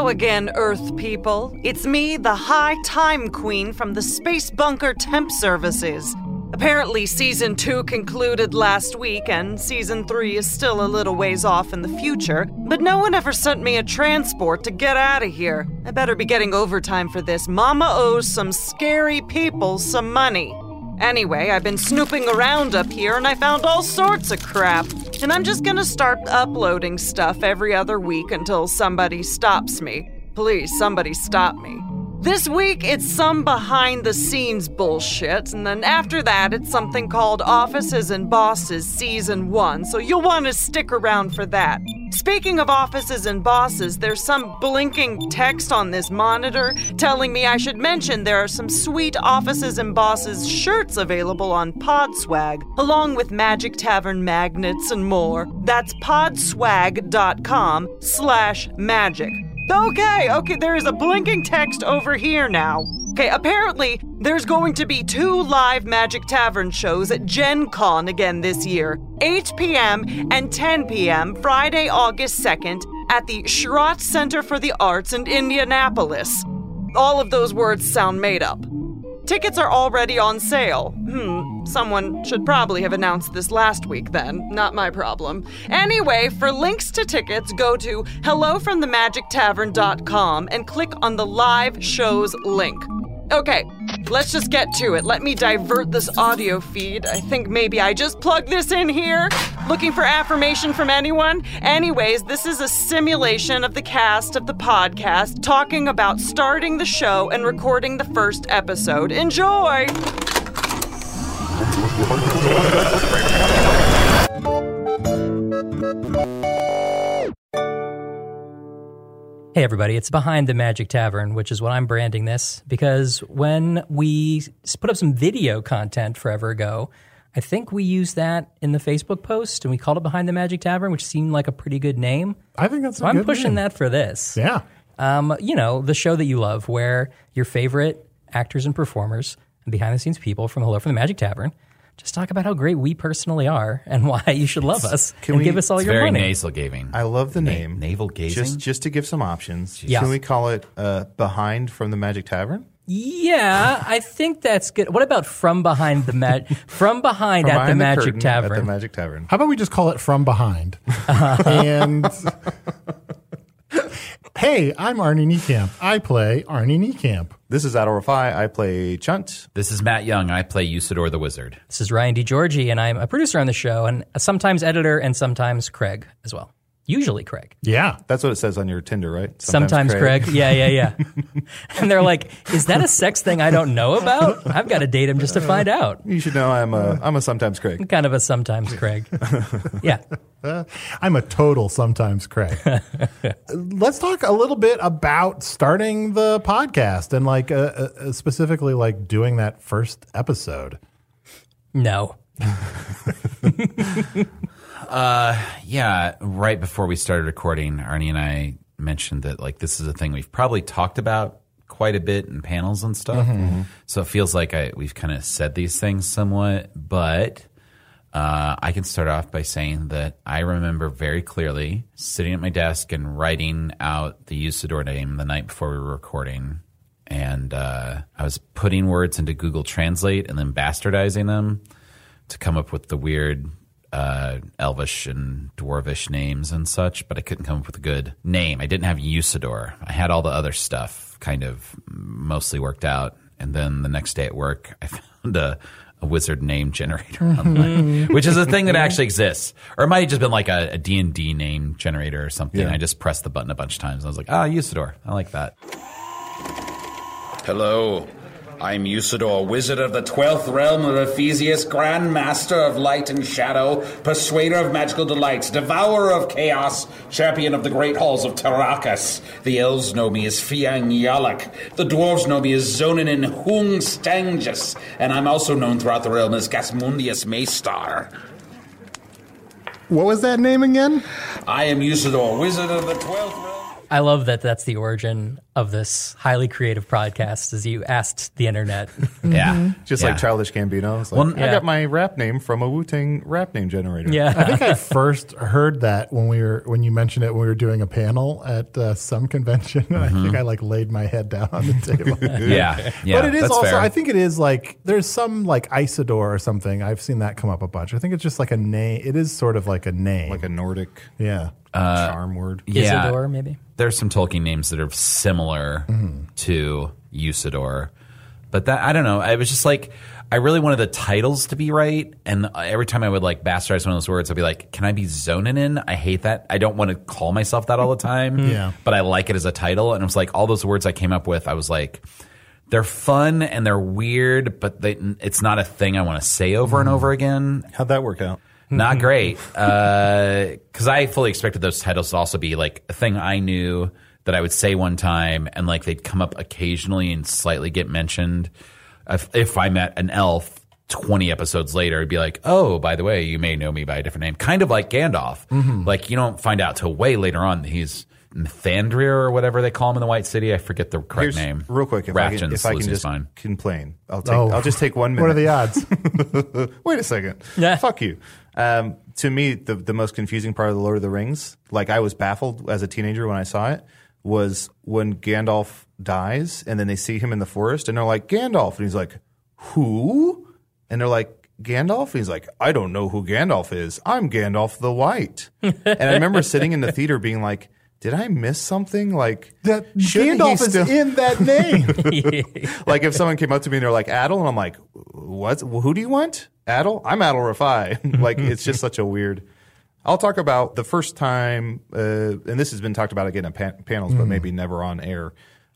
Hello again, Earth people. It's me, the High Time Queen from the Space Bunker Temp Services. Apparently, Season 2 concluded last week, and Season 3 is still a little ways off in the future, but no one ever sent me a transport to get out of here. I better be getting overtime for this. Mama owes some scary people some money. Anyway, I've been snooping around up here, and I found all sorts of crap. And I'm just gonna start uploading stuff every other week until somebody stops me. Please, somebody stop me. This week, it's some behind-the-scenes bullshit, and then after that, it's something called Offices and Bosses Season 1, so you'll want to stick around for that. Speaking of Offices and Bosses, there's some blinking text on this monitor telling me I should mention there are some sweet Offices and Bosses shirts available on Podswag, along with Magic Tavern magnets and more. That's podswag.com/magic. Okay, there is a blinking text over here now. Okay, apparently, there's going to be 2 live Magic Tavern shows at Gen Con again this year, 8 p.m. and 10 p.m. Friday, August 2nd at the Schrott Center for the Arts in Indianapolis. All of those words sound made up. Tickets are already on sale. Someone should probably have announced this last week then. Not my problem. Anyway, for links to tickets, go to hellofromthemagictavern.com and click on the live shows link. Okay, let's just get to it. Let me divert this audio feed. I think maybe I just plugged this in here. Looking for affirmation from anyone? Anyways, this is a simulation of the cast of the podcast talking about starting the show and recording the first episode. Enjoy! Hey everybody, it's Behind the Magic Tavern, which is what I'm branding this, because when we put up some video content forever ago, I think we used that in the Facebook post, and we called it Behind the Magic Tavern, which seemed like a pretty good name. I think that's a good name. So I'm pushing that for this. Yeah. The show that you love, where your favorite actors and performers and behind-the-scenes people from Hello from the Magic Tavern just talk about how great we personally are and why you should love us and give us all your money. It's very nasal-gazing. I love the name. Navel-gazing? Just to give some options. Yeah. Can we call it Behind from the Magic Tavern? Yeah, I think that's good. What about From Behind at the Magic Tavern? At the Magic Tavern. How about we just call it From Behind? And hey, I'm Arnie Niekamp. I play Arnie Niekamp. This is Adol Rafai. I play Chunt. This is Matt Young. I play Usador the Wizard. This is Ryan DiGiorgi, and I'm a producer on the show, and sometimes editor, and sometimes Craig as well. Usually Craig. Yeah. That's what it says on your Tinder, right? Sometimes Craig. Yeah. And they're like, is that a sex thing I don't know about? I've got to date him just to find out. You should know I'm a sometimes Craig. I'm kind of a sometimes Craig. Yeah. I'm a total sometimes Craig. Let's talk a little bit about starting the podcast and specifically doing that first episode. No. Yeah, right before we started recording, Arnie and I mentioned that this is a thing we've probably talked about quite a bit in panels and stuff. Mm-hmm. So it feels like we've kind of said these things somewhat, but I can start off by saying that I remember very clearly sitting at my desk and writing out the Usador name the night before we were recording. And I was putting words into Google Translate and then bastardizing them to come up with the weird Elvish and Dwarvish names and such, but I couldn't come up with a good name. I didn't have Usador. I had all the other stuff kind of mostly worked out. And then the next day at work, I found a wizard name generator online, which is a thing that actually exists. Or it might have just been like a D&D name generator or something. Yeah. I just pressed the button a bunch of times. And I was like, Usador. I like that. Hello. I'm Usador, wizard of the 12th realm of Ephesius, Grand Master of light and shadow, persuader of magical delights, devourer of chaos, champion of the great halls of Tarakas. The elves know me as Fiang Yalak. The dwarves know me as Zonin Hung Stangus, and I'm also known throughout the realm as Gasmundius Maystar. What was that name again? I am Usador, wizard of the 12th realm. I love that that's the origin of this highly creative podcast, as you asked the internet. Yeah. Just Yeah. like Childish Gambino. It's like, I got my rap name from a Wu-Tang rap name generator. Yeah. I think I first heard that when you mentioned it when we were doing a panel at some convention. And I think I like laid my head down on the table. Yeah. Yeah. But it is that's also, fair. I think it is like, there's some like Isidore or something. I've seen that come up a bunch. I think it's just like a name. It is sort of like a name. Like a Nordic yeah. charm word. Yeah. Isidore, maybe? There's some Tolkien names that are similar to Usador. But that, I don't know. I was just like, I really wanted the titles to be right. And every time I would like bastardize one of those words, I'd be like, can I be Zonin? I hate that. I don't want to call myself that all the time. Yeah. But I like it as a title. And it was like, all those words I came up with, I was like, they're fun and they're weird, but it's not a thing I want to say over and over again. How'd that work out? Not great. Because I fully expected those titles to also be like a thing I knew that I would say one time and like they'd come up occasionally and slightly get mentioned. If I met an elf 20 episodes later, it'd be like, oh, by the way, you may know me by a different name. Kind of like Gandalf. Like you don't find out till way later on that he's Mithandria or whatever they call him in the White City. I forget the correct name. Real quick, if I can Lucy's just fine. complain, I'll just take 1 minute. What are the odds? Wait a second. Yeah. Fuck you. To me, the most confusing part of The Lord of the Rings, like I was baffled as a teenager when I saw it, was when Gandalf dies and then they see him in the forest and they're like, Gandalf. And he's like, who? And they're like, Gandalf? And he's like, I don't know who Gandalf is. I'm Gandalf the White. And I remember sitting in the theater being like, did I miss something? Like That shouldn't Gandalf he is still- in that name. Like if someone came up to me and they're like Adel, and I'm like, what? Who do you want? Adel? I'm Adel Rafai. Like it's just such a weird. I'll talk about the first time, and this has been talked about again at panels, but maybe never on air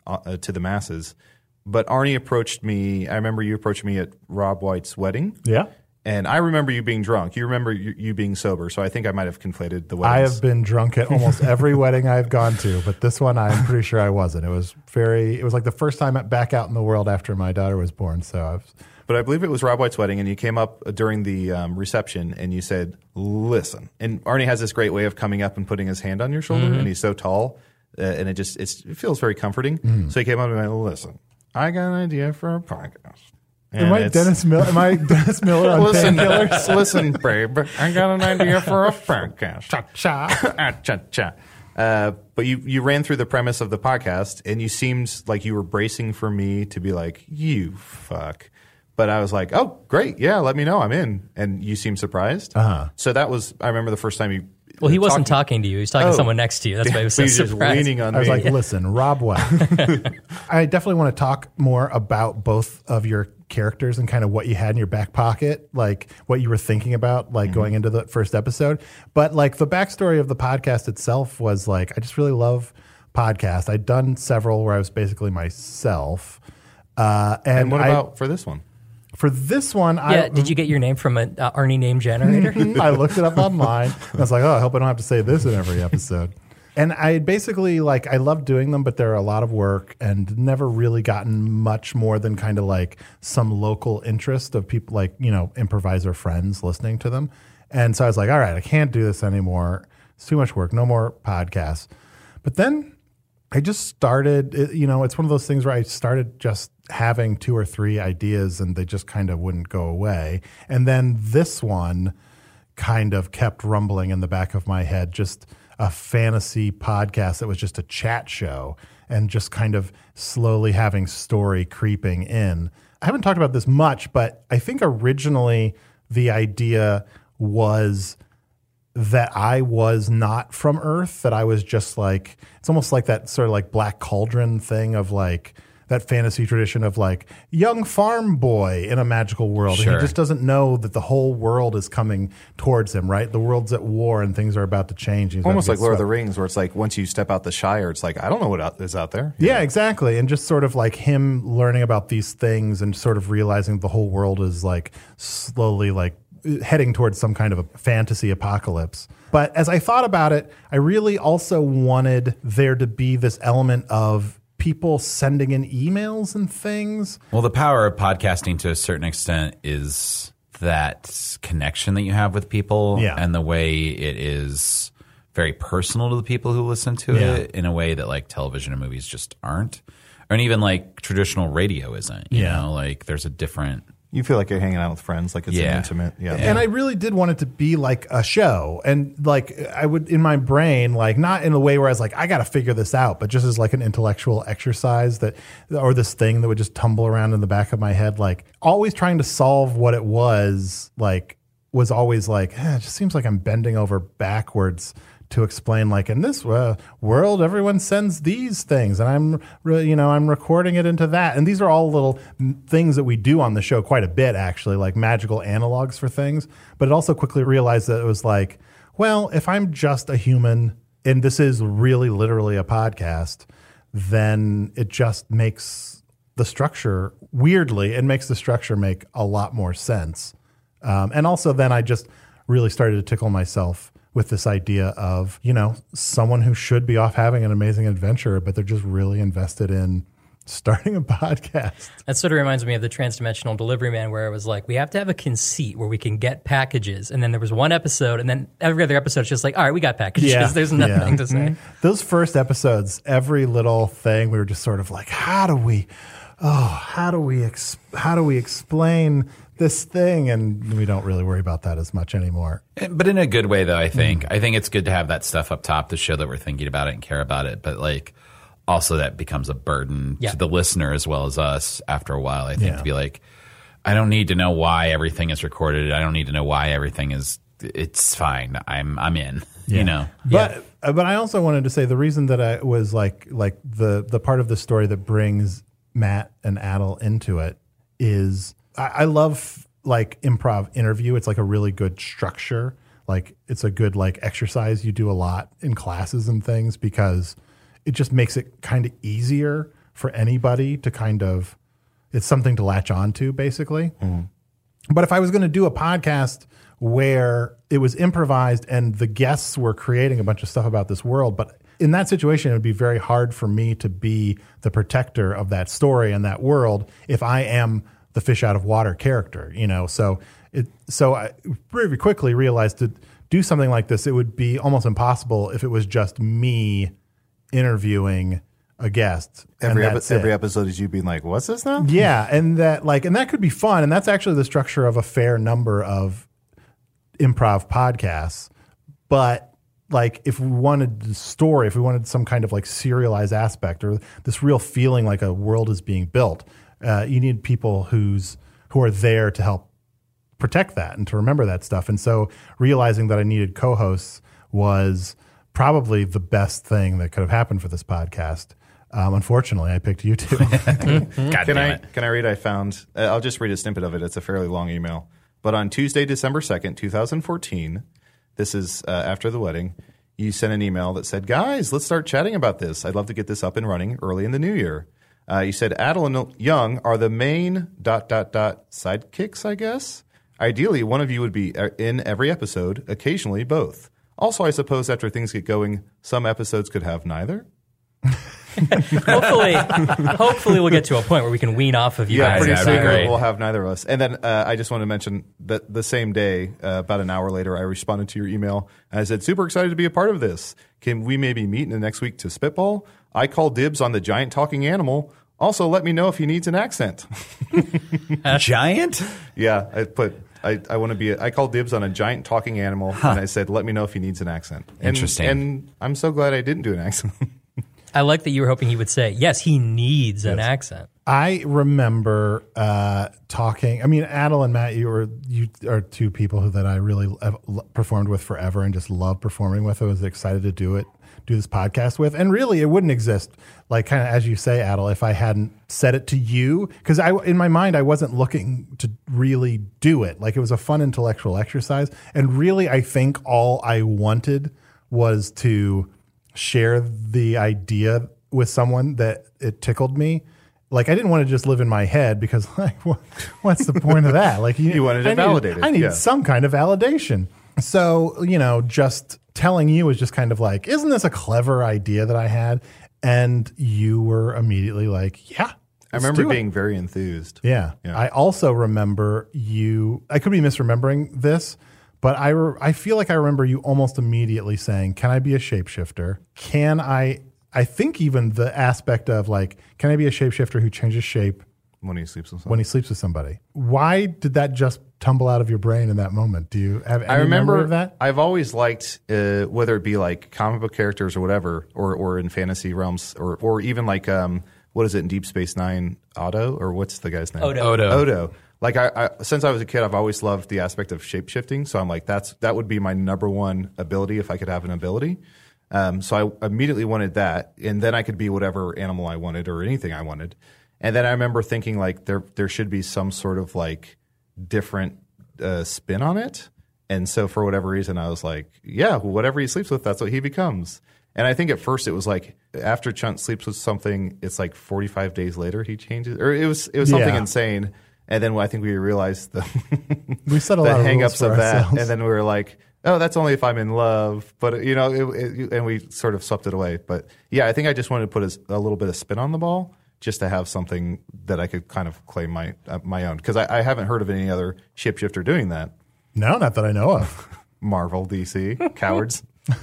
to the masses. But Arnie approached me. I remember you approached me at Rob White's wedding. Yeah. And I remember you being drunk. You remember you being sober. So I think I might have conflated the I weddings. have been drunk at almost every wedding I've gone to, but this one I'm pretty sure I wasn't. It was like the first time back out in the world after my daughter was born. So But I believe it was Rob White's wedding, and you came up during the reception, and you said, listen. And Arnie has this great way of coming up and putting his hand on your shoulder, and he's so tall, and it feels very comforting. So he came up and went, listen, I got an idea for a podcast. am I Dennis Miller on Painkillers? Listen, babe, I got an idea for a podcast. Cha. Cha-cha. But you ran through the premise of the podcast, and you seemed like you were bracing for me to be like, you fuck. But I was like, oh, great. Yeah, let me know. I'm in. And you seemed surprised. So that was, I remember the first time you. Well, he wasn't talking to you. He was talking to Oh. someone next to you. That's why he was so He was just surprised. leaning on I was me. like, listen, Rob White. I definitely want to talk more about both of your characters and kind of what you had in your back pocket, like what you were thinking about, like going into the first episode. But like the backstory of the podcast itself was like, I just really love podcasts. I'd done several where I was basically myself. and what about for this one? For this one, Yeah, did you get your name from an Arnie name generator? I looked it up online. I was like, oh, I hope I don't have to say this in every episode. And I basically I love doing them, but they're a lot of work and never really gotten much more than kind of like some local interest of people like, improviser friends listening to them. And so I was like, all right, I can't do this anymore. It's too much work. No more podcasts. But then I just started, it's one of those things where I started just having 2 or 3 ideas and they just kind of wouldn't go away. And then this one kind of kept rumbling in the back of my head, just a fantasy podcast that was just a chat show and just kind of slowly having story creeping in. I haven't talked about this much, but I think originally the idea was that I was not from Earth, that I was just like, it's almost like that sort of like Black Cauldron thing of like that fantasy tradition of like young farm boy in a magical world. Sure. And he just doesn't know that the whole world is coming towards him, right? The world's at war and things are about to change. He's about Almost to like get Lord of the swept. Rings, where it's like once you step out the Shire, it's like, I don't know what is out there. Yeah, exactly. And just sort of like him learning about these things and sort of realizing the whole world is like slowly like heading towards some kind of a fantasy apocalypse. But as I thought about it, I really also wanted there to be this element of people sending in emails and things. Well, the power of podcasting to a certain extent is that connection that you have with people Yeah. and the way it is very personal to the people who listen to it in a way that like television and movies just aren't, and even like traditional radio isn't. You know, like there's a different. You feel like you're hanging out with friends, like it's an intimate. Yeah. And I really did want it to be like a show. And like I would, in my brain, like not in a way where I was like, I got to figure this out, but just as like an intellectual exercise or this thing that would just tumble around in the back of my head, like always trying to solve what it was always like, it just seems like I'm bending over backwards to explain, like, in this world, everyone sends these things, and I'm recording it into that. And these are all little things that we do on the show quite a bit, actually, like magical analogs for things. But it also quickly realized that it was like, well, if I'm just a human and this is really literally a podcast, then it just makes the structure, weirdly, it makes the structure make a lot more sense. And also then I just really started to tickle myself with this idea of, someone who should be off having an amazing adventure, but they're just really invested in starting a podcast. That sort of reminds me of the Transdimensional Delivery Man, where it was like, we have to have a conceit where we can get packages. And then there was one episode, and then every other episode is just like, all right, we got packages. Yeah. There's nothing to say. Those first episodes, every little thing, we were just sort of like, how do we explain this thing? And we don't really worry about that as much anymore. But in a good way, though, I think. I think it's good to have that stuff up top to show that we're thinking about it and care about it. But like, also that becomes a burden to the listener as well as us after a while, I think, to be like, I don't need to know why everything is recorded. I don't need to know why everything is, it's fine. I'm in, But I also wanted to say the reason that I was like the part of the story that brings Matt and Adel into it is I love like improv interview. It's like a really good structure. Like it's a good like exercise you do a lot in classes and things, because it just makes it kind of easier for anybody to kind of, it's something to latch on to basically. But if I was going to do a podcast where it was improvised and the guests were creating a bunch of stuff about this world, but in that situation, it would be very hard for me to be the protector of that story and that world if I am the fish out of water character, So I very quickly realized to do something like this, it would be almost impossible if it was just me interviewing a guest. Every episode is you being like, "What's this now?" Yeah, and that could be fun, and that's actually the structure of a fair number of improv podcasts. But like, if we wanted the story, if we wanted some kind of like serialized aspect or this real feeling like a world is being built, you need people who are there to help protect that and to remember that stuff. And so realizing that I needed co-hosts was probably the best thing that could have happened for this podcast. Unfortunately, I picked you two. Can I read? I found. I'll just read a snippet of it. It's a fairly long email. But on Tuesday, December 2nd, 2014, this is after the wedding, you sent an email that said, "Guys, let's start chatting about this. I'd love to get this up and running early in the new year." You said Adel and Young are the main ... sidekicks, I guess. Ideally, one of you would be in every episode, occasionally both. Also, I suppose after things get going, some episodes could have neither. Hopefully we'll get to a point where we can wean off of you guys. Pretty soon great. we'll have neither of us. And then I just want to mention that the same day, about an hour later, I responded to your email and I said, "Super excited to be a part of this. Can we maybe meet in the next week to spitball? I call dibs on the giant talking animal. Also, let me know if he needs an accent." Giant? Yeah, I want to be. I called dibs on a giant talking animal, and I said, "Let me know if he needs an accent." Interesting. And I'm so glad I didn't do an accent. I like that you were hoping he would say, yes, he needs an accent. I remember talking. I mean, Adel and Matt, you are two people that I really performed with forever and just love performing with. I was excited to do this podcast with, and really, it wouldn't exist. Like kind of as you say, Adel, if I hadn't said it to you, because in my mind I wasn't looking to really do it. Like it was a fun intellectual exercise, and really, I think all I wanted was to share the idea with someone that it tickled me. Like I didn't want to just live in my head, because like what's the point of that? Like you wanted to validate it. I need some kind of validation. So, just telling you was just kind of like, isn't this a clever idea that I had? And you were immediately like, yeah. I remember being very enthused. Yeah. I also remember I could be misremembering this, But I feel like I remember you almost immediately saying, can I be a shapeshifter? Can I think even the aspect of like, can I be a shapeshifter who changes shape When he sleeps with somebody? Why did that just tumble out of your brain in that moment? Do you have any memory of that? I've always liked, whether it be like comic book characters or whatever, or in fantasy realms, or even like, what is it in Deep Space Nine, Otto? Or what's the guy's name? Odo. Like since I was a kid, I've always loved the aspect of shape-shifting. So I'm like, that would be my number one ability if I could have an ability. So I immediately wanted that. And then I could be whatever animal I wanted or anything I wanted. And then I remember thinking like there should be some sort of like different spin on it. And so for whatever reason, I was like, yeah, whatever he sleeps with, that's what he becomes. And I think at first it was like after Chunt sleeps with something, it's like 45 days later he changes. Or it was something insane. And then I think we realized we set a the lot of hang-ups rules for of that. ourselves. And then we were like, oh, that's only if I'm in love. But, and we sort of swept it away. But yeah, I think I just wanted to put a little bit of spin on the ball just to have something that I could kind of claim my own. Because I haven't heard of any other shapeshifter doing that. No, not that I know of. Marvel, DC, cowards.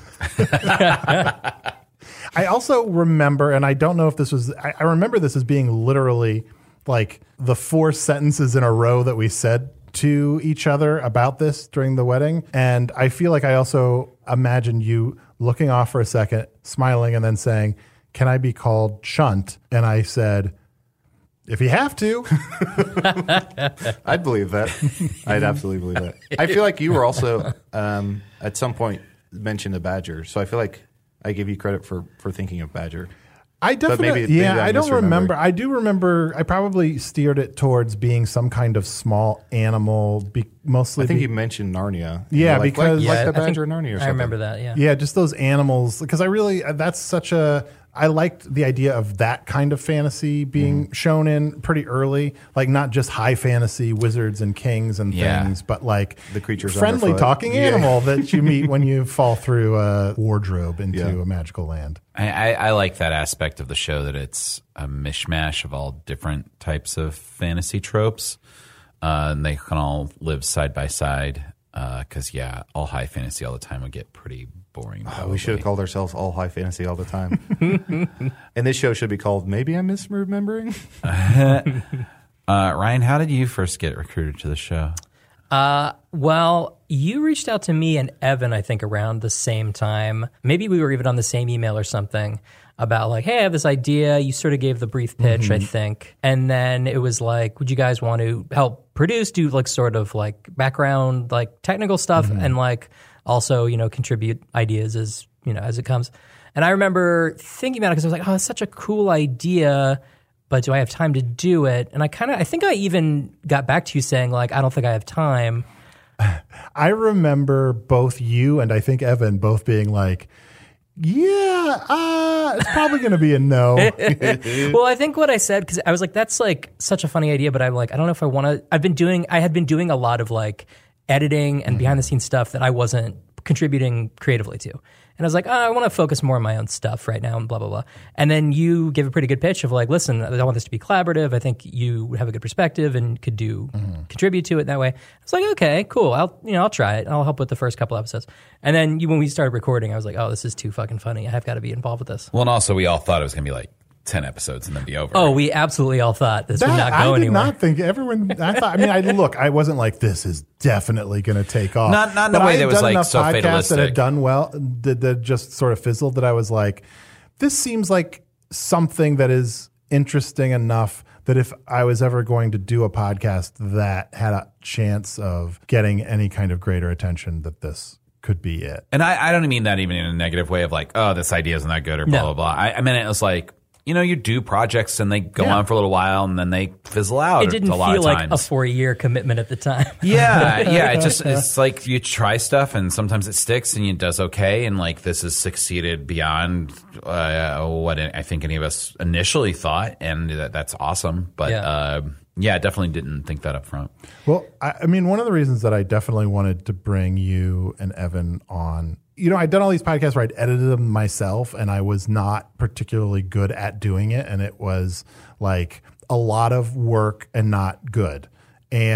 I also remember, and I don't know if this was, I remember this as being literally like the 4 sentences in a row that we said to each other about this during the wedding. And I feel like I also imagine you looking off for a second, smiling, and then saying, can I be called Chunt? And I said, if you have to. I'd believe that. I'd absolutely believe that. I feel like you were also, at some point, mentioned a badger. So I feel like I give you credit for thinking of badger. I definitely, maybe I don't remember. misremember. I do remember. I probably steered it towards being some kind of small animal, mostly. I think you mentioned Narnia. Yeah, like, because like the I think badger in Narnia or something. I remember that. Yeah. yeah, just those animals. Because I really, that's such a. I liked the idea of that kind of fantasy being shown in pretty early, like not just high fantasy wizards and kings and things, but like the creatures friendly underfoot. talking animal that you meet when you fall through a wardrobe into a magical land. I like that aspect of the show, that it's a mishmash of all different types of fantasy tropes. And they can all live side by side. Because, all high fantasy all the time would get pretty boring. We should have called ourselves All High Fantasy all the time. And this show should be called Maybe I'm Misremembering. Ryan, how did you first get recruited to the show? Well, you reached out to me and Evan, I think, around the same time. Maybe we were even on the same email or something about like, hey, I have this idea. You sort of gave the brief pitch, I think. And then it was like, would you guys want to help produce, do like sort of like background, like technical stuff and like also, contribute ideas as it comes. And I remember thinking about it because I was like, oh, it's such a cool idea, but do I have time to do it? And I think I even got back to you saying like, I don't think I have time. I remember both you and I think Evan both being like, it's probably going to be a no. Well, I think what I said, because I was like, that's like such a funny idea, but I'm like, I don't know if I want to. I had been doing a lot of like editing and behind the scenes stuff that I wasn't contributing creatively to. And I was like, I want to focus more on my own stuff right now and blah, blah, blah. And then you gave a pretty good pitch of like, listen, I want this to be collaborative. I think you have a good perspective and could contribute to it that way. I was like, okay, cool. I'll try it. I'll help with the first couple episodes. And then when we started recording, I was like, oh, this is too fucking funny. I have got to be involved with this. Well, and also we all thought it was going to be like 10 episodes and then be over. Oh, we absolutely all thought this would not go anywhere. I did not think everyone. I wasn't like, this is definitely going to take off. Not in a way that was like so fatalistic. That had done well, that just sort of fizzled. That I was like, this seems like something that is interesting enough that if I was ever going to do a podcast that had a chance of getting any kind of greater attention, that this could be it. And I don't mean that even in a negative way of like, oh, this idea isn't that good or blah, blah, blah. I mean, it was like, you do projects and they go on for a little while and then they fizzle out. It didn't a lot feel of like times. a 4-year commitment at the time. Yeah. It's like you try stuff and sometimes it sticks and it does okay. And like this has succeeded beyond what I think any of us initially thought. And that's awesome. But I definitely didn't think that up front. Well, I mean, one of the reasons that I definitely wanted to bring you and Evan on, I'd done all these podcasts where I'd edited them myself and I was not particularly good at doing it. And it was like a lot of work and not good. And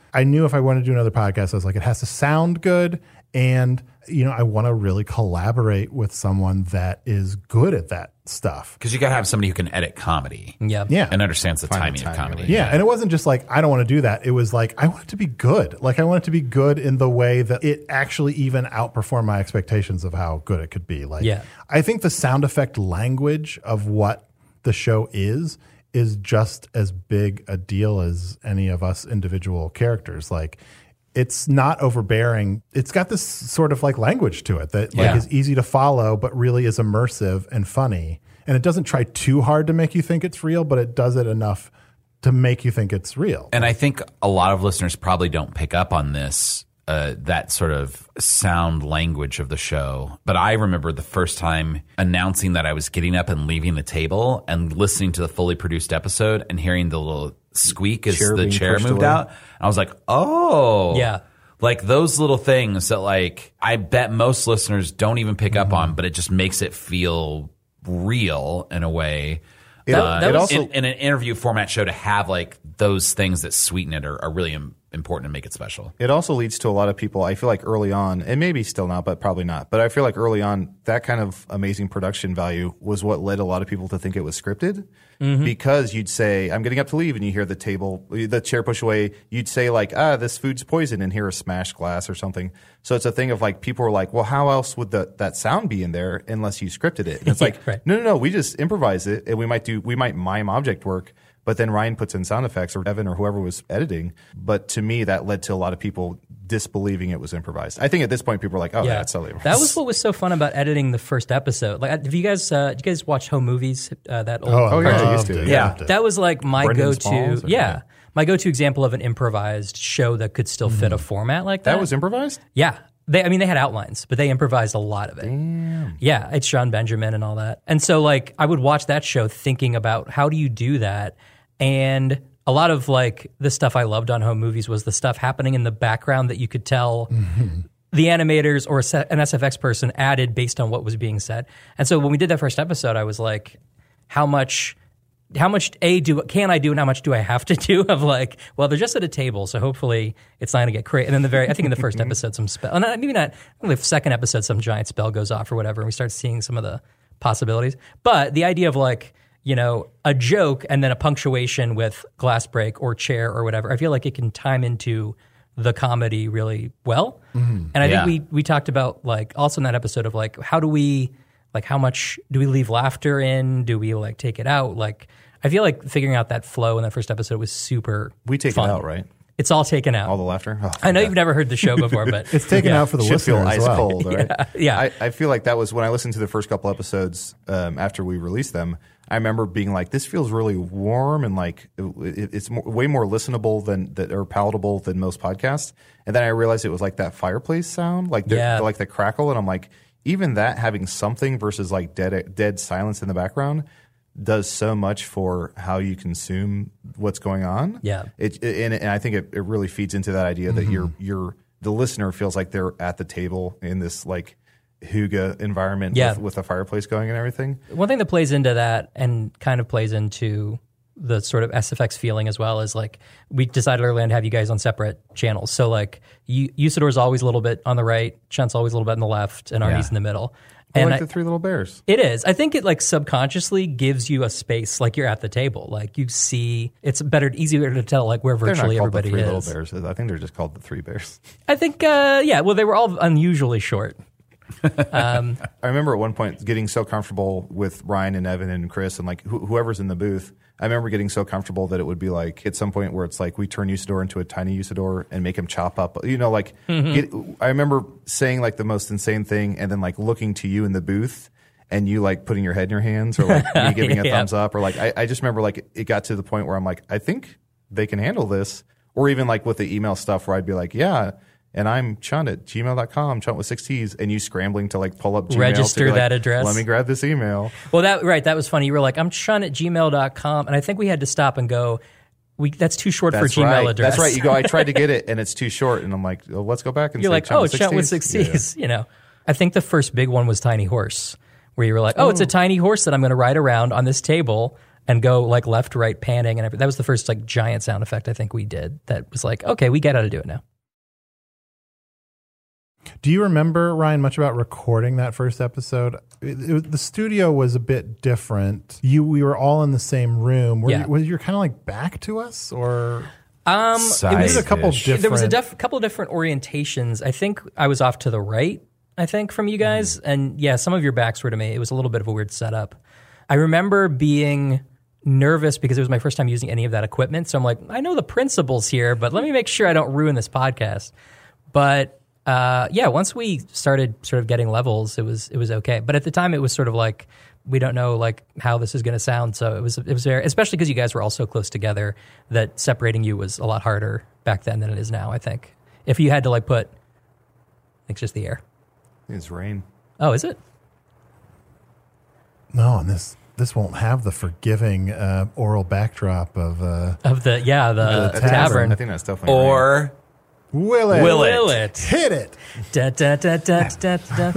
I knew if I wanted to do another podcast, I was like, it has to sound good. And, I want to really collaborate with someone that is good at that stuff. Because you got to have somebody who can edit comedy. Yeah. And understands the timing of comedy. Yeah. And it wasn't just like, I don't want to do that. It was like, I want it to be good. Like, I want it to be good in the way that it actually even outperformed my expectations of how good it could be. Like, I think the sound effect language of what the show is just as big a deal as any of us individual characters. Like, it's not overbearing. It's got this sort of like language to it that like is easy to follow, but really is immersive and funny. And it doesn't try too hard to make you think it's real, but it does it enough to make you think it's real. And I think a lot of listeners probably don't pick up on this, that sort of sound language of the show. But I remember the first time announcing that I was getting up and leaving the table and listening to the fully produced episode and hearing the little squeak as the chair moved out. I was like, oh. Yeah. Like those little things that like I bet most listeners don't even pick up on, but it just makes it feel real in a way. That was in an interview format show to have like those things that sweeten it are really important and make it special. It also leads to a lot of people, I feel like early on, and maybe still not, but probably not, but I feel like early on, that kind of amazing production value was what led a lot of people to think it was scripted. Because you'd say, I'm getting up to leave, and you hear the chair push away. You'd say like, this food's poison, and hear a smashed glass or something. So it's a thing of like, people were like, well, how else would that sound be in there unless you scripted it? And it's like, right. no, we just improvise it, and we might mime object work. But then Ryan puts in sound effects, or Evan, or whoever was editing. But to me, that led to a lot of people disbelieving it was improvised. I think at this point, people are like, "Oh, yeah, it's totally improvised." That was what was so fun about editing the first episode. Like, have you guys watch Home Movies? That old I used to. Yeah, that was like my Brendan go-to. Smalls, Yeah, my go-to example of an improvised show that could still fit a format like that. That was improvised? Yeah. They had outlines, but they improvised a lot of it. Damn. Yeah, it's Sean Benjamin and all that. And so, like, I would watch that show thinking about how do you do that? And a lot of, like, the stuff I loved on Home Movies was the stuff happening in the background that you could tell the animators or an SFX person added based on what was being said. And so when we did that first episode, I was like, how much can I do and how much do I have to do? Of like, well, they're just at a table, so hopefully it's not going to get crazy. And then I think in the first episode, some spell, maybe not, the second episode, some giant spell goes off or whatever, and we start seeing some of the possibilities. But the idea of like, a joke and then a punctuation with glass break or chair or whatever, I feel like it can time into the comedy really well. And I think we talked about like also in that episode of like, how much do we leave laughter in? Do we like take it out? Like, I feel like figuring out that flow in that first episode was super We take fun. it out, right? It's all taken out. All the laughter? Oh, I know you've never heard the show before, but It's taken out for the should feel listener ice as well. cold, right? Yeah. I feel like that was when I listened to the first couple episodes after we released them. I remember being like, this feels really warm and like it's way more listenable or palatable than most podcasts. And then I realized it was like that fireplace sound, like like the crackle. And I'm like, even that having something versus like dead silence in the background does so much for how you consume what's going on. Yeah. And I think it really feeds into that idea that the listener feels like they're at the table in this like hygge environment with a fireplace going and everything. One thing that plays into that and kind of plays into the sort of SFX feeling as well is like we decided early on to have you guys on separate channels. So like Usador's always a little bit on the right, Chunt's always a little bit on the left, and Arnie's in the middle. And like the Three Little Bears. It is. I think it like subconsciously gives you a space like you're at the table. Like you see, it's easier to tell like where virtually they're not called everybody the Three is. Little Bears. I think they're just called the Three Bears. I think, well, they were all unusually short. I remember at one point getting so comfortable with Ryan and Evan and Chris and like whoever's in the booth. I remember getting so comfortable that it would be like at some point where it's like we turn Usador into a tiny Usador and make him chop up. I remember saying like the most insane thing and then like looking to you in the booth and you like putting your head in your hands or like me giving a thumbs up or like I just remember like it got to the point where I'm like, I think they can handle this. Or even like with the email stuff where I'd be like, yeah. And I'm Chunt at gmail.com, Chunt with 6 T's, and you scrambling to like pull up Gmail. Register to be that like, address. Let me grab this email. Well, that was funny. You were like, I'm Chunt at gmail.com. And I think we had to stop and go, that's too short for Gmail address. That's right. You go, I tried to get it and it's too short. And I'm like, well, let's go back and You're say like, Chunt with 6 Chunt with 6 T's. Yeah. I think the first big one was Tiny Horse, where you were like, it's a tiny horse that I'm going to ride around on this table. and go like left, right, panning, and everything. That was the first like giant sound effect I think we did. That was like, okay, we get how to do it now. Do you remember, Ryan, much about recording that first episode? The studio was a bit different. We were all in the same room. Was you kind of like back to us, or? It was a couple different. There was a couple of different orientations. I think I was off to the right, I think, from you guys. And yeah, some of your backs were to me. It was a little bit of a weird setup. I remember being nervous because it was my first time using any of that equipment. So I'm like, I know the principles here, but let me make sure I don't ruin this podcast. But once we started sort of getting levels, it was okay. But at the time, it was sort of like, we don't know like how this is going to sound. So it was very, especially because you guys were all so close together, that separating you was a lot harder back then than it is now, I think. If you had to like put, I think it's just the air. It's rain. Oh, is it? No, and this won't have the forgiving oral backdrop of the tavern. I think that's definitely Or Will it? Will it? Hit it. Da, da, da, da, da,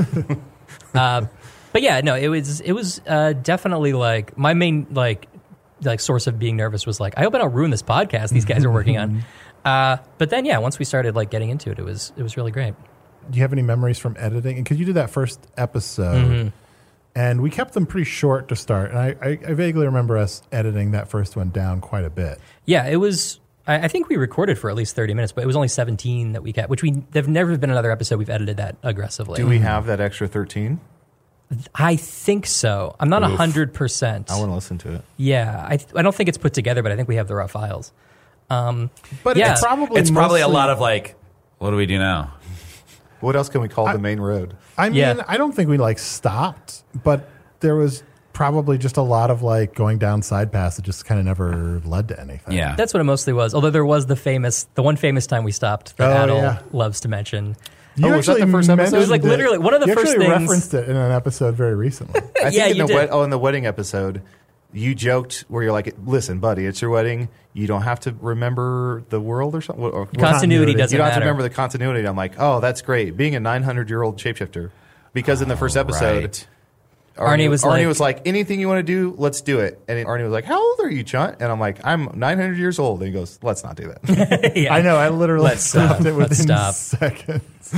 da. But yeah, no, it was definitely like my main like source of being nervous was like, I hope I don't ruin this podcast these guys are working on. But then yeah, once we started like getting into it, it was really great. Do you have any memories from editing? Because you did that first episode, and we kept them pretty short to start. And I vaguely remember us editing that first one down quite a bit. Yeah, it was. I think we recorded for at least 30 minutes, but it was only 17 that we kept, which there've never been another episode we've edited that aggressively. Do we have that extra 13? I think so. I'm not 100%. I want to listen to it. Yeah, I don't think it's put together, but I think we have the raw files. But yeah. it's probably a lot of like, what do we do now? What else can we call the main road? I mean, Yeah. I don't think we like stopped, but there was probably just a lot of like going down side paths that just kind of never led to anything. Yeah. That's what it mostly was. Although there was the one famous time we stopped that Adel loves to mention. You was that the first episode? It was like literally one of the you first actually things. referenced it in an episode very recently. I Yeah, think you did. in the wedding episode, you joked where you're like, listen, buddy, it's your wedding. You don't have to remember the world or something. Or Continuity doesn't You don't have to matter. remember the continuity. And I'm like, oh, that's great. Being a 900-year-old shapeshifter. Because in the first episode, Right. Arnie was like, anything you want to do, let's do it. And Arnie was like, how old are you, Chunt? And I'm like, I'm 900 years old. And he goes, let's not do that. Yeah. I know. I literally Let's stop. stopped it Let's within stop. seconds.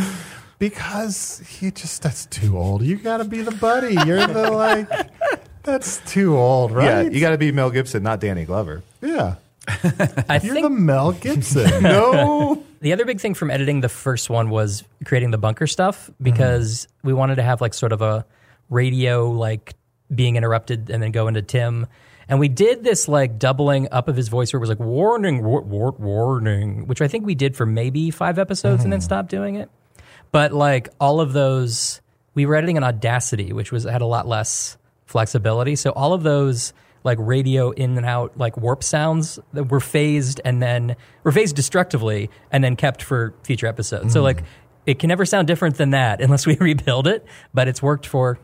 Because that's too old. You got to be the buddy. You're the like, that's too old, right? Yeah, you got to be Mel Gibson, not Danny Glover. Yeah. I You're think the Mel Gibson. No. the other big thing from editing the first one was creating the bunker stuff, because we wanted to have like sort of a radio like being interrupted and then go into Tim. And we did this like doubling up of his voice where it was like warning, warning, which I think we did for maybe 5 episodes and then stopped doing it. But like all of those, we were editing on Audacity, which had a lot less flexibility. So all of those like radio in and out like warp sounds that were phased destructively and then kept for future episodes. So like it can never sound different than that unless we rebuild it. But it's worked for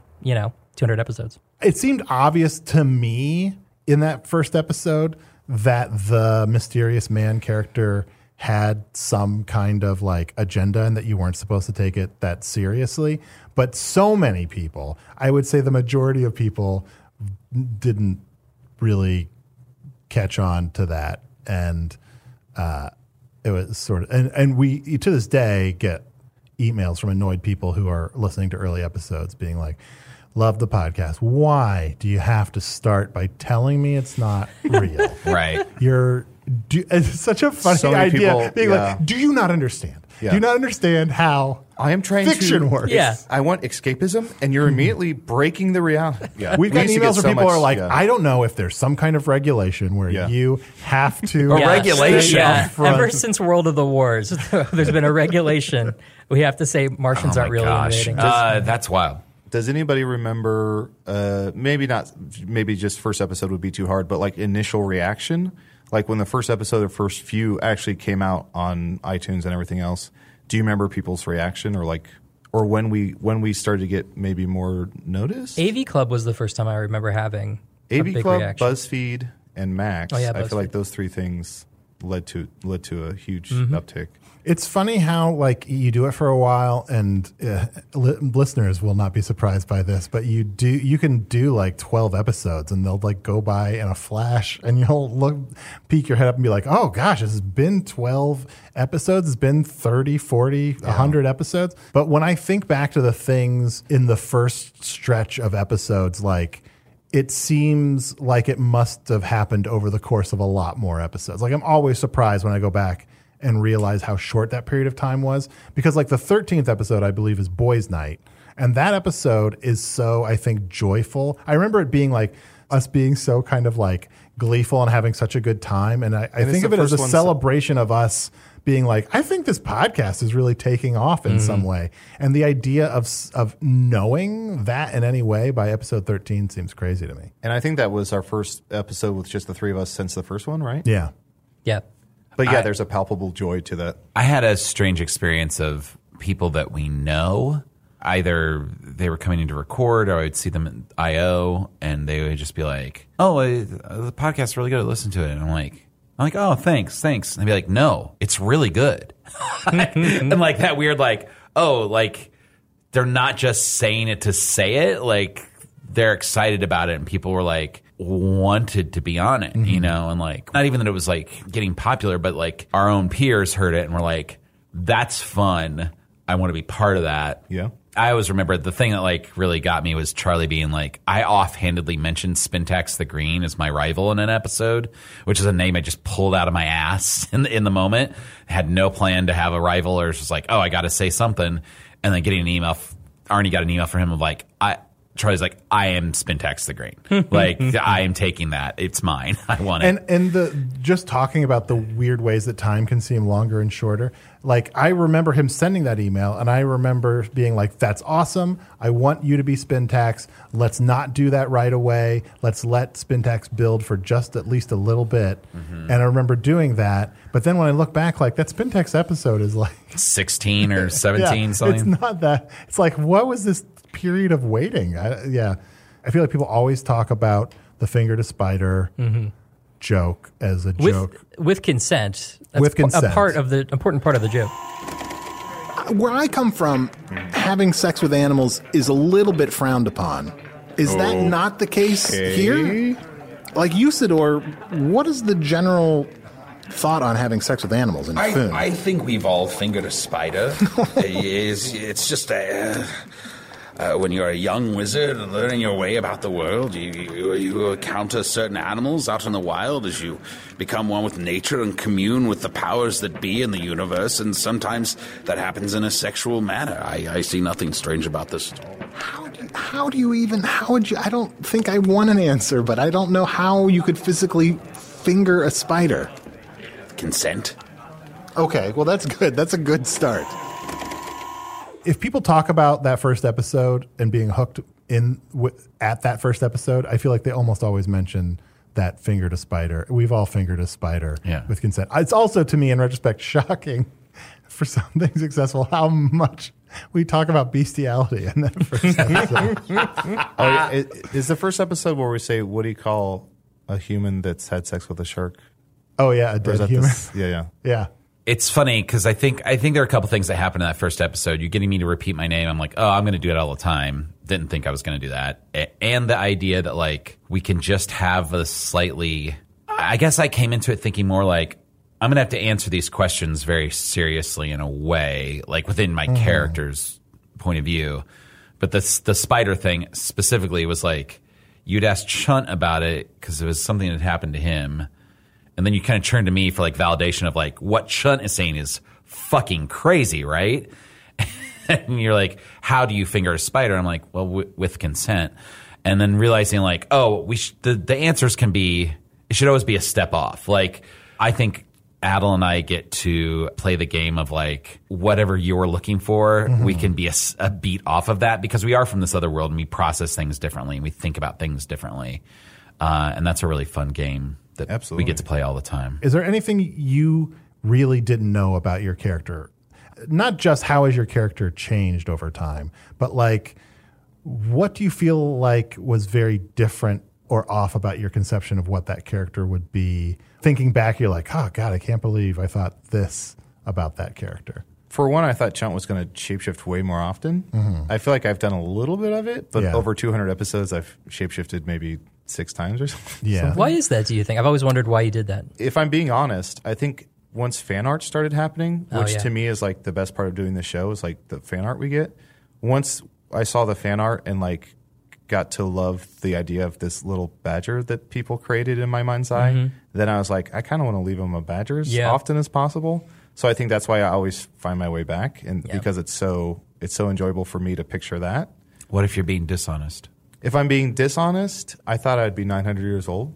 200 episodes. It seemed obvious to me in that first episode that the mysterious man character had some kind of like agenda and that you weren't supposed to take it that seriously. But so many people, I would say the majority of people, didn't really catch on to that. And it was sort of, and we to this day get emails from annoyed people who are listening to early episodes being like, love the podcast. Why do you have to start by telling me it's not real? Right. It's such a funny So many idea. people, being yeah. like, do you not understand? Yeah. Do you not understand how I am trying fiction to works? Yeah. I want escapism, and you're immediately breaking the reality. Yeah. We've got used to emails get where so people much- are like, yeah. I don't know if there's some kind of regulation where Yeah. you have to. A regulation? stay Yeah, up front. ever since World of the Wars, there's been a regulation. We have to say Martians Oh aren't my really gosh. invading. That's wild. Does anybody remember, maybe just first episode would be too hard, but like initial reaction? Like when the first episode, the first few actually came out on iTunes and everything else, do you remember people's reaction or when we started to get maybe more notice? AV Club was the first time I remember having a AV big Club, reaction. BuzzFeed, and Max. Oh, yeah, I feel BuzzFeed. like those 3 things. led to a huge uptick. It's funny how like you do it for a while, and listeners will not be surprised by this, but you can do like 12 episodes, and they'll like go by in a flash, and you'll peek your head up and be like, oh gosh, it's been 12 episodes. It's been 30, 40, 100 episodes. But when I think back to the things in the first stretch of episodes, like it seems like it must have happened over the course of a lot more episodes. Like I'm always surprised when I go back and realize how short that period of time was, because like the 13th episode, I believe, is Boys Night. And that episode is so, I think, joyful. I remember it being like us being so kind of like gleeful and having such a good time. And I think of it as a celebration of us being like, I think this podcast is really taking off in some way. And the idea of knowing that in any way by episode 13 seems crazy to me. And I think that was our first episode with just the three of us since the first one, right? Yeah. Yeah. But yeah, there's a palpable joy to that. I had a strange experience of people that we know. Either they were coming in to record, or I would see them at I.O., and they would just be like, oh, the podcast's really good. Listen to it. And I'm like, oh, thanks. And they'd be like, no, it's really good. And like that weird, like, oh, like they're not just saying it to say it. Like they're excited about it, and people were like, wanted to be on it, you know, and like not even that it was like getting popular, but like our own peers heard it and were like, that's fun. I want to be part of that. Yeah. I always remember the thing that like really got me was Charlie being like, I offhandedly mentioned Spintax the Green as my rival in an episode, which is a name I just pulled out of my ass in the moment. Had no plan to have a rival, or was just like, oh, I got to say something. And then getting an email, Arnie got an email from him of like, Charlie's like, I am Spintax the Green. Like, I am taking that. It's mine. I want it. And just talking about the weird ways that time can seem longer and shorter. Like, I remember him sending that email, and I remember being like, that's awesome. I want you to be Spintax. Let's not do that right away. Let's let Spintax build for just at least a little bit. And I remember doing that. But then when I look back, like, that Spintax episode is like 16 or 17 something. It's not that. It's like, what was this period of waiting? I feel like people always talk about the finger to spider joke as a joke with consent. That's with consent, important part of the joke. Where I come from, having sex with animals is a little bit frowned upon. Is that not the case here? Like Usador, what is the general thought on having sex with animals in Foon? I think we've all fingered a spider. It's just when you're a young wizard learning your way about the world, you encounter certain animals out in the wild as you become one with nature and commune with the powers that be in the universe, and sometimes that happens in a sexual manner. I see nothing strange about this at all. How would you, I don't think I want an answer, but I don't know how you could physically finger a spider. Consent. Okay, well that's good. That's a good start. If people talk about that first episode and being hooked at that first episode, I feel like they almost always mention that finger to spider. We've all fingered a spider with consent. It's also, to me, in retrospect, shocking for something successful how much we talk about bestiality in that first episode. Is the first episode where we say, what do you call a human that's had sex with a shark? Oh, yeah, a dead human. Yeah. It's funny because I think there are a couple things that happened in that first episode. You're getting me to repeat my name. I'm like, oh, I'm going to do it all the time. Didn't think I was going to do that. And the idea that like we can just have a slightly, I guess I came into it thinking more like I'm going to have to answer these questions very seriously in a way, like within my character's point of view. But the spider thing specifically was like you'd ask Chunt about it because it was something that happened to him. And then you kind of turn to me for like validation of like what Chunt is saying is fucking crazy, right? And you're like, how do you finger a spider? I'm like, well, with consent. And then realizing like, oh, the answers can be, it should always be a step off. Like, I think Adel and I get to play the game of like whatever you're looking for, we can be a beat off of that because we are from this other world and we process things differently and we think about things differently. And that's a really fun game that we get to play all the time. Is there anything you really didn't know about your character? Not just how has your character changed over time, but like what do you feel like was very different or off about your conception of what that character would be? Thinking back, you're like, oh, God, I can't believe I thought this about that character. For one, I thought Chunt was going to shapeshift way more often. I feel like I've done a little bit of it, but over 200 episodes, I've shapeshifted maybe 6 times or something. Yeah. Why is that, do you think? I've always wondered why you did that. If I'm being honest, I think once fan art started happening, which to me is like the best part of doing the show is like the fan art we get. Once I saw the fan art and like got to love the idea of this little badger that people created in my mind's eye, then I was like, I kind of want to leave him a badger as often as possible. So I think that's why I always find my way back, and because it's so enjoyable for me to picture that. What if you're being dishonest? If I'm being dishonest, I thought I'd be 900 years old.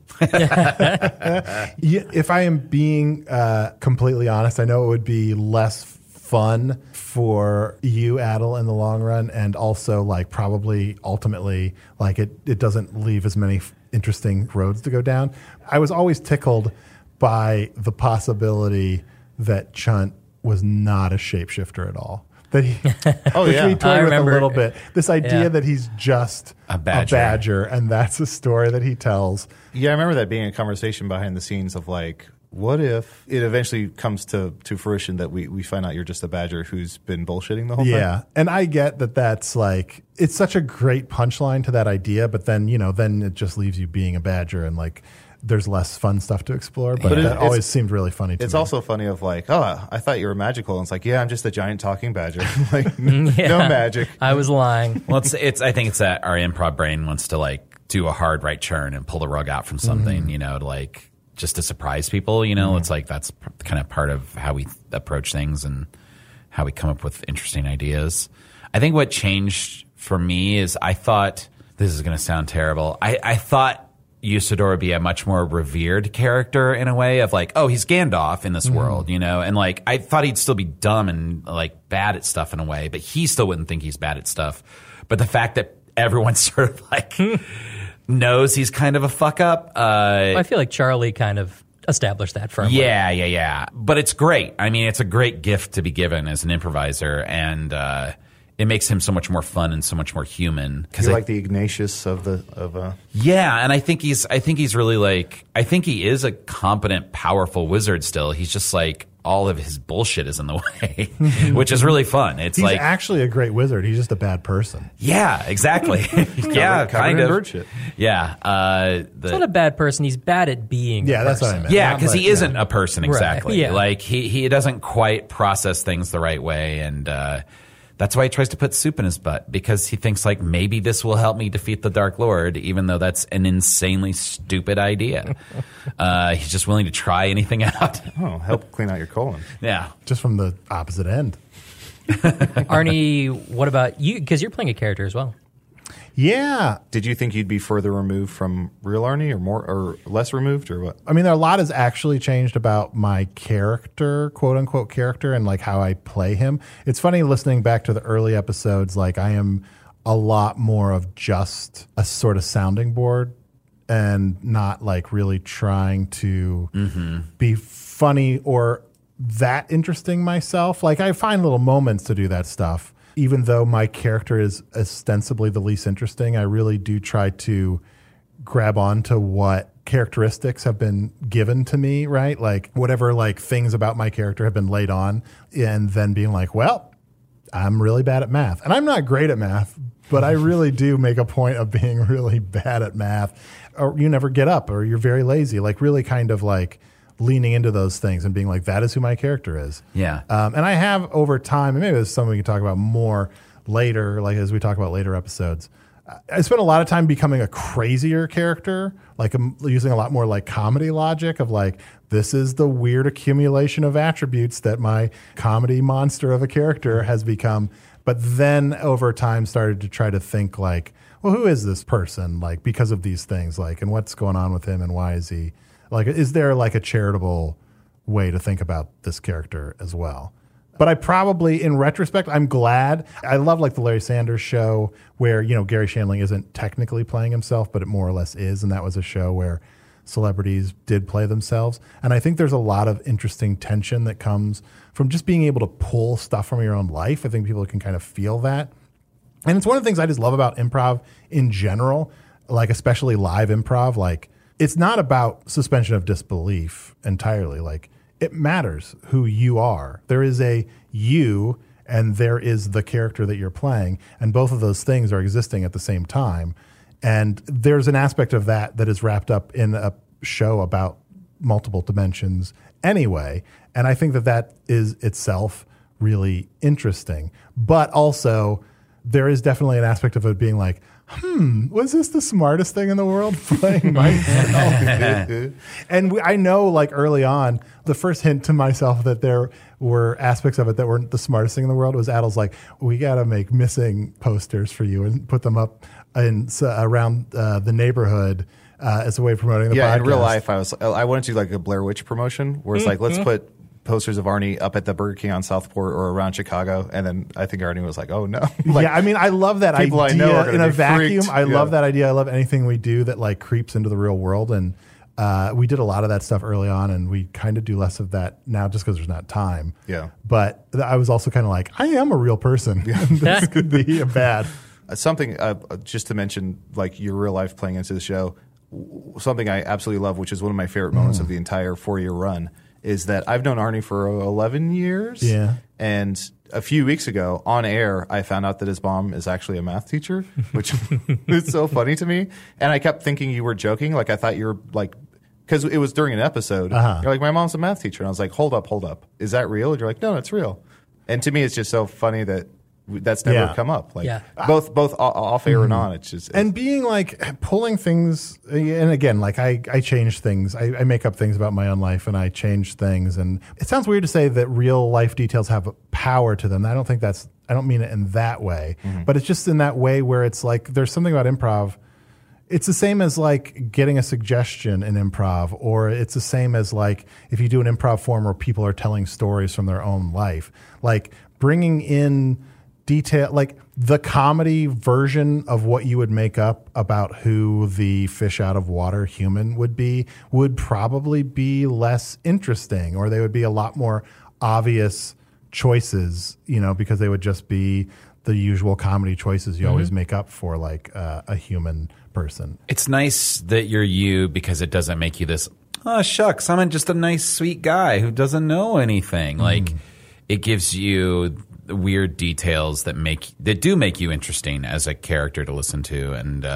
If I am being completely honest, I know it would be less fun for you, Adel, in the long run, and also like probably ultimately like it doesn't leave as many interesting roads to go down. I was always tickled by the possibility that Chunt was not a shapeshifter at all. That he, which we toyed with a little bit. This idea that he's just a badger, and that's a story that he tells. Yeah, I remember that being a conversation behind the scenes of like, what if it eventually comes to fruition that we find out you're just a badger who's been bullshitting the whole thing? Yeah, and I get that that's like, it's such a great punchline to that idea, but then, then it just leaves you being a badger and like, there's less fun stuff to explore, but that always seemed really funny to me. It's also funny of like, oh, I thought you were magical. And it's like, yeah, I'm just a giant talking badger. Like, no magic. I was lying. Well, I think it's that our improv brain wants to like do a hard right turn and pull the rug out from something, to like, just to surprise people, It's like that's kind of part of how we approach things and how we come up with interesting ideas. I think what changed for me is I thought, this is going to sound terrible, I thought Usidore would be a much more revered character in a way of like, oh, he's Gandalf in this world, and like I thought he'd still be dumb and like bad at stuff in a way, but he still wouldn't think he's bad at stuff. But the fact that everyone sort of like knows he's kind of a fuck up. I feel like Charlie kind of established that firmly. Yeah. But it's great. I mean, it's a great gift to be given as an improviser, and it makes him so much more fun and so much more human. You're like the Ignatius of Yeah, and I think he's really like, I think he is a competent, powerful wizard still. He's just like, all of his bullshit is in the way, which is really fun. He's like actually a great wizard. He's just a bad person. Yeah, exactly. Yeah, kind of. Bird shit. Yeah. He's not a bad person. He's bad at being a that's person. what I meant. Yeah, because he isn't a person exactly. Right. Yeah. Like he doesn't quite process things the right way, and that's why he tries to put soup in his butt, because he thinks like maybe this will help me defeat the Dark Lord, even though that's an insanely stupid idea. He's just willing to try anything out. Oh, help clean out your colon. Yeah. Just from the opposite end. Arnie, what about you? Because you're playing a character as well. Yeah. Did you think you'd be further removed from real Arnie, or more, or less removed, or what? I mean, a lot has actually changed about my character, quote unquote character, and like how I play him. It's funny listening back to the early episodes, like I am a lot more of just a sort of sounding board and not like really trying to be funny or that interesting myself. Like I find little moments to do that stuff. Even though my character is ostensibly the least interesting, I really do try to grab onto what characteristics have been given to me, right? Like whatever like things about my character have been laid on, and then being like, well, I'm really bad at math. And I'm not great at math, but I really do make a point of being really bad at math. Or you never get up, or you're very lazy. Like really kind of like leaning into those things and being like, that is who my character is. Yeah. And I have over time, and maybe this is something we can talk about more later, like as we talk about later episodes, I spent a lot of time becoming a crazier character, like I'm using a lot more like comedy logic of like, this is the weird accumulation of attributes that my comedy monster of a character has become. But then over time started to try to think like, well, who is this person? Like because of these things, like, and what's going on with him and why is he, like, is there like a charitable way to think about this character as well? But I probably, in retrospect, I'm glad. I love like the Larry Sanders Show where, Gary Shandling isn't technically playing himself, but it more or less is. And that was a show where celebrities did play themselves. And I think there's a lot of interesting tension that comes from just being able to pull stuff from your own life. I think people can kind of feel that. And it's one of the things I just love about improv in general. like especially live improv, like it's not about suspension of disbelief entirely. Like it matters who you are. There is a you and there is the character that you're playing, and both of those things are existing at the same time. And there's an aspect of that is wrapped up in a show about multiple dimensions anyway. And I think that is itself really interesting. But also, there is definitely an aspect of it being like, was this the smartest thing in the world playing myself? And I know, like early on, the first hint to myself that there were aspects of it that weren't the smartest thing in the world was Adel's like, we got to make missing posters for you and put them up around the neighborhood as a way of promoting the podcast. Yeah, in real life, I wanted to do like a Blair Witch promotion where it's like, let's put posters of Arnie up at the Burger King on Southport or around Chicago, and then I think Arnie was like, "Oh no!" Like, yeah, I mean, I love that people idea I know are in a vacuum. Freaked. I love that idea. I love anything we do that like creeps into the real world, and we did a lot of that stuff early on, and we kind of do less of that now just because there's not time. Yeah, but I was also kind of like, I am a real person. This could be bad. Something just to mention, like your real life playing into the show. Something I absolutely love, which is one of my favorite moments of the entire 4-year run, is that I've known Arnie for 11 years. Yeah. And a few weeks ago, on air, I found out that his mom is actually a math teacher, which is so funny to me. And I kept thinking you were joking. Like, I thought you were like, because it was during an episode. You're like, my mom's a math teacher. And I was like, hold up. Is that real? And you're like, no, it's real. And to me, it's just so funny that that's never come up. Like both off air and on. It's just and being like pulling things. And again, like I change things. I make up things about my own life and I change things. And it sounds weird to say that real life details have power to them. I don't mean it in that way, but it's just in that way where it's like there's something about improv. It's the same as like getting a suggestion in improv, or it's the same as like if you do an improv form where people are telling stories from their own life, like bringing in detail, like the comedy version of what you would make up about who the fish out of water human would probably be less interesting, or they would be a lot more obvious choices, because they would just be the usual comedy choices you always make up for like a human person. It's nice that you're you because it doesn't make you this, oh, shucks, I'm just a nice, sweet guy who doesn't know anything. Like, it gives you weird details that do make you interesting as a character to listen to, and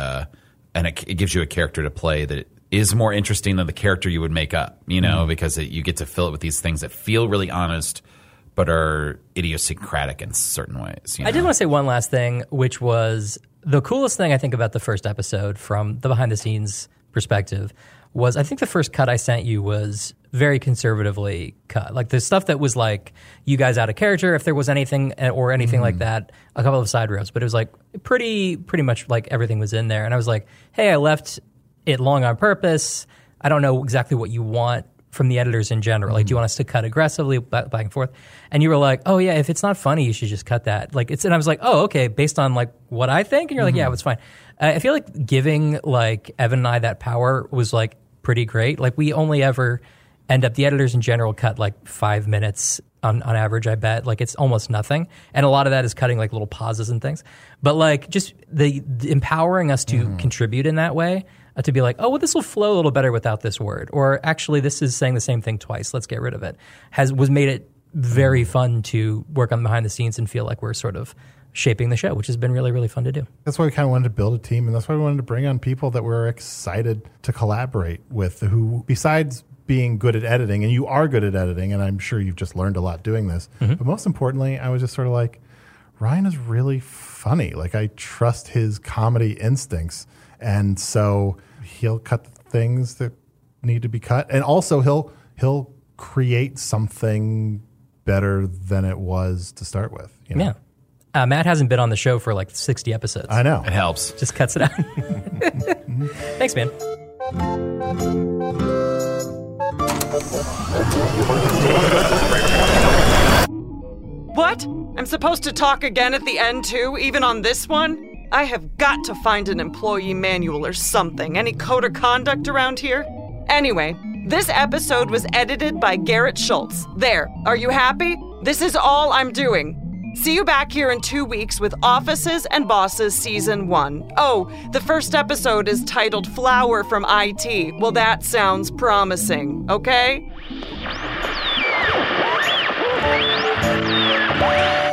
it gives you a character to play that is more interesting than the character you would make up, because you get to fill it with these things that feel really honest but are idiosyncratic in certain ways. I did want to say one last thing, which was the coolest thing I think about the first episode from the behind the scenes perspective was I think the first cut I sent you was very conservatively cut. Like the stuff that was like you guys out of character, if there was anything or anything like that, a couple of side rails, but it was like pretty much like everything was in there. And I was like, hey, I left it long on purpose. I don't know exactly what you want from the editors in general. Like, do you want us to cut aggressively back and forth? And you were like, oh yeah, if it's not funny, you should just cut that. Like and I was like, oh, okay, based on like what I think. And you're like, yeah, it's fine. I feel like giving like Evan and I that power was like pretty great. Like we only ever end up, the editors in general cut like 5 minutes on average, I bet. Like it's almost nothing. And a lot of that is cutting like little pauses and things. But like just the empowering us to contribute in that way, to be like, oh, well, this will flow a little better without this word. Or actually, this is saying the same thing twice. Let's get rid of it. Was made it very fun to work on behind the scenes and feel like we're sort of shaping the show, which has been really, really fun to do. That's why we kind of wanted to build a team, and that's why we wanted to bring on people that we're excited to collaborate with, who, besides being good at editing, and you are good at editing, and I'm sure you've just learned a lot doing this, but most importantly, I was just sort of like, Ryan is really funny. Like, I trust his comedy instincts, and so he'll cut the things that need to be cut, and also he'll create something better than it was to start with. Yeah. Matt hasn't been on the show for like 60 episodes. I know. It helps. Just cuts it out. Thanks, man. What? I'm supposed to talk again at the end too, even on this one? I have got to find an employee manual or something. Any code of conduct around here? Anyway, this episode was edited by Garrett Schultz. There, are you happy? This is all I'm doing. See you back here in 2 weeks with Offices and Bosses Season 1. Oh, the first episode is titled Flower from IT. Well, that sounds promising, okay?